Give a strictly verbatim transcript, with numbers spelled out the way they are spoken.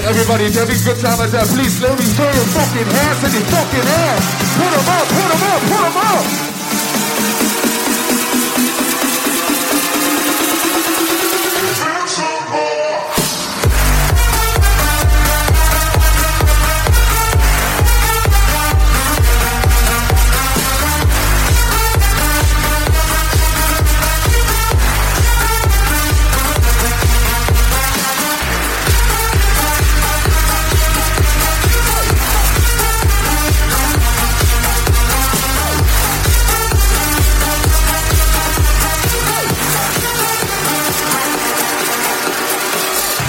Everybody, if you're having a good time out there, please slowly throw your fucking hands in the fucking air. Put them up, put them up, put them up.